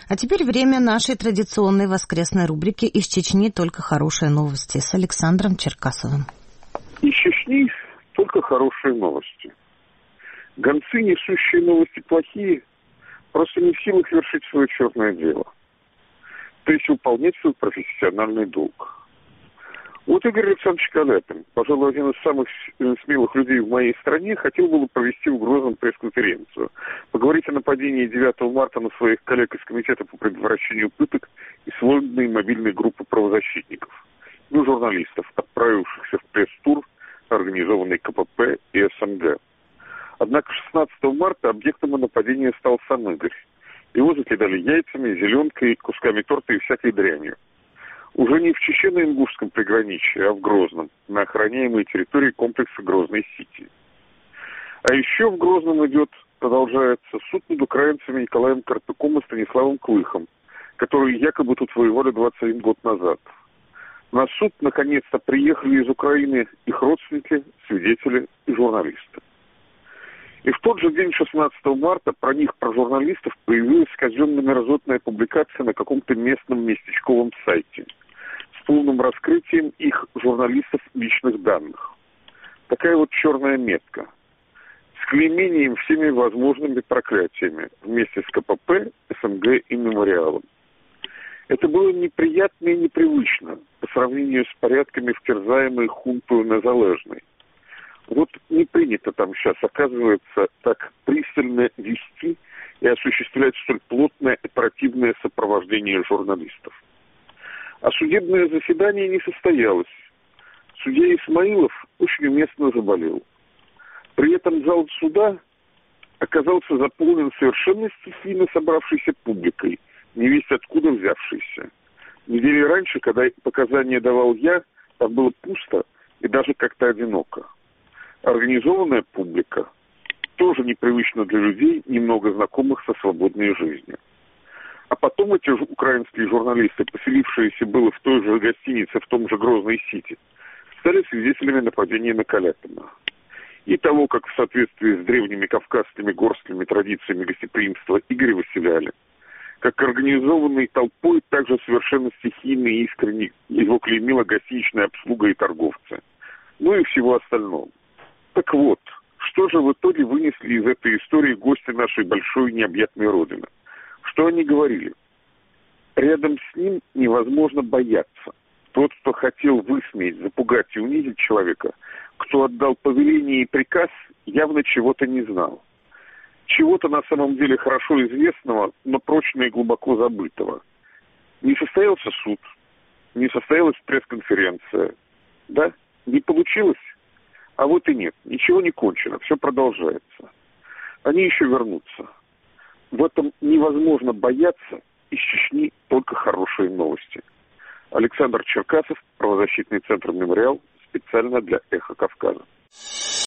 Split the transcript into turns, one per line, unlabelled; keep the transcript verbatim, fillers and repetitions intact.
А теперь время нашей традиционной воскресной рубрики «Из Чечни только хорошие новости» с Александром Черкасовым.
Из Чечни только хорошие новости. Гонцы, несущие новости плохие, просто не в силах вершить свое черное дело. То есть выполнять свой профессиональный долг. Вот Игорь Александрович Каляпин, пожалуй, один из самых смелых людей в моей стране, хотел бы провести в Грозном пресс-конференцию, поговорить о нападении девятого марта на своих коллег из Комитета по предотвращению пыток и свободной мобильной группы правозащитников, ну, журналистов, отправившихся в пресс-тур, организованный ка пэ пэ и эс эм гэ. Однако шестнадцатого марта объектом нападения стал сам Игорь. Его закидали яйцами, зеленкой, кусками торта и всякой дрянью. Уже не в Чечено-Ингушском приграничье, а в Грозном, на охраняемой территории комплекса Грозный-Сити. А еще в Грозном идет, продолжается, суд над украинцами Николаем Карпюком и Станиславом Клыхом, которые якобы тут воевали двадцать один год назад. На суд наконец-то приехали из Украины их родственники, свидетели и журналисты. И в тот же день, шестнадцатого марта, про них, про журналистов, появилась казенно-мерзотная публикация на каком-то местном местечковом сайте с полным раскрытием их, журналистов, личных данных. Такая вот черная метка. С клеймением всеми возможными проклятиями вместе с ка пэ пэ, эс эм гэ и мемориалом. Это было неприятно и непривычно по сравнению с порядками втерзаемой хунтою незалежной. Вот не принято там сейчас, оказывается, так пристально вести и осуществлять столь плотное оперативное сопровождение журналистов. А судебное заседание не состоялось. Судья Исмаилов очень уместно заболел. При этом зал суда оказался заполнен совершенно стихийно собравшейся публикой, невесть откуда взявшейся. Недели раньше, когда показания давал я, там было пусто и даже как-то одиноко. Организованная публика тоже непривычна для людей, немного знакомых со свободной жизнью. А потом эти украинские журналисты, поселившиеся было в той же гостинице, в том же Грозной-Сити, стали свидетелями нападения на Каляпина. И того, как в соответствии с древними кавказскими горскими традициями гостеприимства Игоря выселяли, как организованной толпой также совершенно стихийно и искренне его клеймила гостиничная обслуга и торговцы. Ну и всего остального. Так вот, что же в итоге вынесли из этой истории гости нашей большой необъятной Родины? Что они говорили? Рядом с ним невозможно бояться. Тот, кто хотел высмеять, запугать и унизить человека, кто отдал повеление и приказ, явно чего-то не знал. Чего-то на самом деле хорошо известного, но прочно и глубоко забытого. Не состоялся суд, не состоялась пресс-конференция. Да, не получилось? А вот и нет, ничего не кончено, все продолжается. Они еще вернутся. В этом невозможно бояться, из Чечни только хорошие новости. Александр Черкасов, правозащитный центр «Мемориал», специально для «Эхо Кавказа».